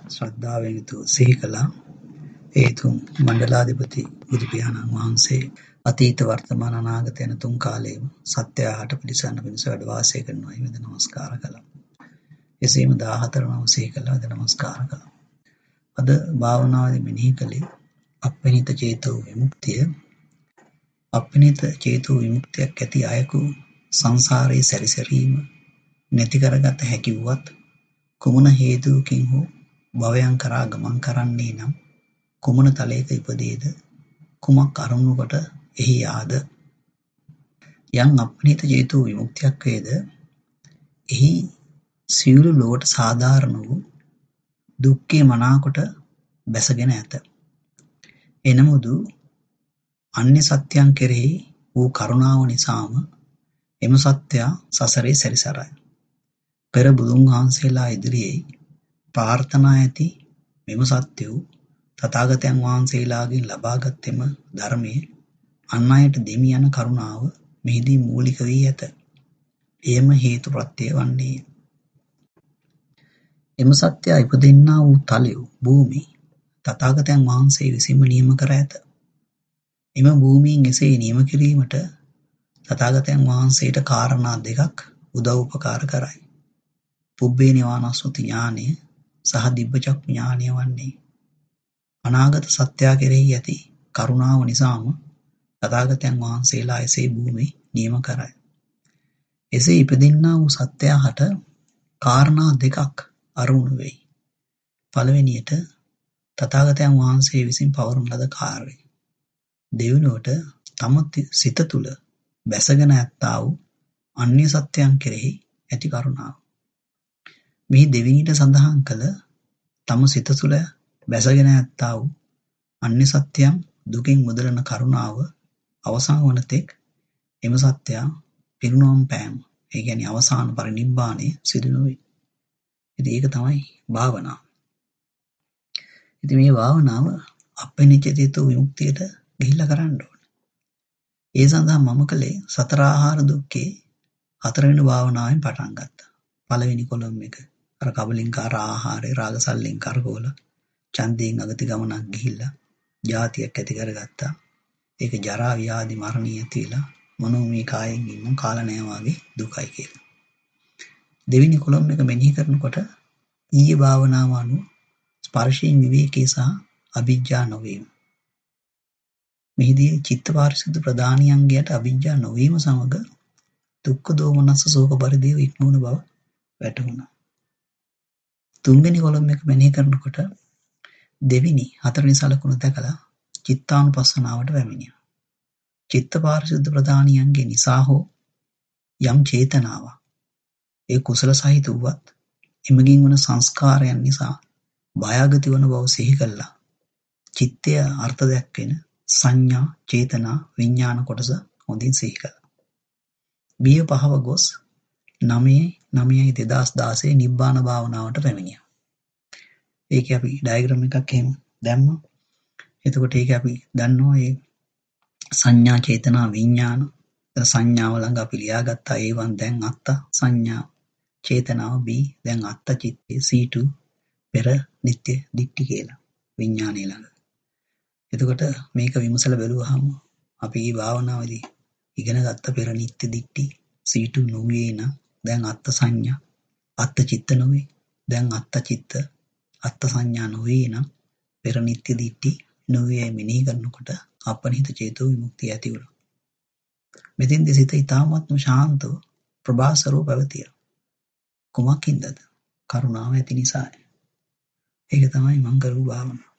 ශ්‍රද්ධාවෙන් යුතුව සිහි කළා. ඒ තුන් මණ්ඩලාධිපති බුදු පියාණන් වහන්සේ අතීත වර්තමාන අනාගත යන තුන් කාලයේම සත්‍යයට පිළිසන්න පිණිස වැඩ වාසය කරනවා. මෙද නමස්කාර කළා. එසේම 14 නම සිහි කළා. අද නමස්කාර කළා. අද භාවනාවේ මෙනෙහි කළේ අප්පනිත චේතෝ විමුක්තිය. අප්පනිත චේතෝ විමුක්තියක් ඇති අයකු සංසාරයේ සැරිසැරීම නැති කරගත හැකි වුවත් කුමන හේතුවකින් හෝ භවයන් කරා ගමන් කරන්නේ නම් කුමන තලයක ඉපදේද කුමක් අරමුණු කොට එහි ආද යම් අප්පනිත චේතෝ විමුක්තියක් වේද එහි සියලු ලෝකට සාධාරණ වූ දුක්ඛේ මනාකොට බැසගෙන ඇත. එනමුදු අන්‍ය සත්‍යයන් කෙරෙහි වූ කරුණාව නිසාම එම සත්‍යය සසරේ සැරිසරයි. පෙර බුදුන් වහන්සේලා ඉදිරියේ ප්‍රාර්ථනා ඇති මෙම සත්‍ය වූ තථාගතයන් වහන්සේලාගෙන් ලබාගත් එම ධර්මයේ අන් අයට දෙමි යන කරුණාව මෙහිදී මූලික වී ඇත. එයම හේතු ප්‍රත්‍ය වන්නේය. එම සත්‍යය ඉපදෙන්නා වූ තලය භූමි තථාගතයන් වහන්සේ විසින්ම නියම කර ඇත. එම භූමියෙන් එසේ නියම කිරීමට තථාගතයන් වහන්සේට කාරණා දෙකක් උදව් උපකාර කරයි. පුබ්බේ නිවානස්සති ඥානය සහ දිබ්බචක්ඛු ඥානය වන්නේ. අනාගත සත්‍යය කෙරෙහි ඇති කරුණාව නිසාම තථාගතයන් වහන්සේලා එසේ භූමි නියම කරයි. එසේ ඉපදින්නා වූ සත්‍යයට කාරණා දෙකක් අරමුණු වෙයි. පළවෙනියට තථාගතයන් වහන්සේ විසින් පවරන ලද කාර්යය. දෙවෙනුවට තම සිත තුළ බැසගෙන ඇත්තා වූ අන්‍ය සත්‍යයන් කෙරෙහි ඇති කරුණාව. මේ දෙවෙනිට සඳහන් කළ තම සිත තුළ බැසගෙන ඇත්තා වූ අන්‍ය සත්‍යයන් දුකින් මුදලන කරුණාව අවසන් වන තෙක් එම සත්‍යය පිරිනොම් පෑම, ඒ කියන්නේ අවසාන පරිනිබ්බාණය සිදු නොවේ. ඉතින් ඒක තමයි භාවනාව. ඉතින් මේ භාවනාව අප්පනිච්ච චේතෝ විමුක්තියට ගිහිල්ලා කරන්න ඕනේ. ඒ සඳහා මම කළේ සතර ආහාර දුක්ඛේ 4 වෙනි භාවනාවෙන් පටන් ගත්තා. පළවෙනි කොලම් එක අර කබලින්කාර ආහාරේ රාගසල්ලින්කාර කෝල ඡන්දයෙන් අගති ගමනක් ගිහිල්ලා ජාතියක් ඇති කරගත්තා. ඒක ජරා ව්‍යාධි මරණීය තියලා මනෝමය කායෙන් ඉන්න කාල නැහැ වාගේ දුකයි කියලා. දෙවෙනි කොලම් එක මෙනෙහි කරනකොට ඊයේ භාවනාව අනුව ස්පර්ශයෙන් විවේකී සහ අවිජ්ජා නොවීම. මෙහිදී චිත්ත පාරිශුද්ධ ප්‍රදානියන්ගයට අවිජ්ජා නොවීම සමග දුක්ඛ දෝමනස්ස ශෝක පරිදේව ඉක්මවන බව වැටහුණා. තුන්වෙනි කොලම් එක මෙනෙහි කරනකොට දෙවෙනි හතරවෙනි සලකුණ දැකලා චිත්තානුපස්සනාවට පැමිණියා. චිත්ත පාරිශුද්ධ ප්‍රදානියන්ගේ නිසා හෝ යම් චේතනාවක් ඒ කුසල සහිත වුවත් එමගින් වන සංස්කාරයන් නිසා භයාගති වන බව සිහි කළා. චිත්තය අර්ථ දැක්වෙන සංඥා, චේතනා, විඥාන කොටස හොඳින් සිහි කළා. බිය පහව ගොස් 9/9/2016 නිබ්බාන භාවනාවට පැමිණියා. ඒකේ අපි ඩයග්‍රෑම් එකක් එහෙම දැම්මා. එතකොට ඒක අපි දන්නවා මේ සංඥා, චේතනා, විඥාන සංඥාව ළඟ අපි ලියාගත්තා A1 දැන් අත්ත සංඥා, චේතනාව B දැන් අත්ත චිත්තේ C2 පෙර නිත්‍ය දික්ටි කියලා විඥානය ළඟ. එතකොට මේක විමසලා බැලුවාම අපි මේ භාවනාවේදී ඉගෙන ගත්ත පෙර නිත්‍ය දික්ටි C2 නොවේ නම් දැන් අත්ත සංඥා, අත්ත චිත්ත නොවේ. දැන් අත්ත චිත්ත, අත්ත සංඥා නොවේ නම් පෙර නිත්‍ය දික්ටි නොවේ මෙනෙහි කරනකොට අපනිත චේතෝ විමුක්තිය ඇති වුණා. මෙතෙන්දී සිත ඊටාත්ම ශාන්තව ප්‍රභාසරව පැවතියා. කුමකින්දද? කරුණාව ඇති නිසායි. ඒක තමයි මං කරු භාවනාව.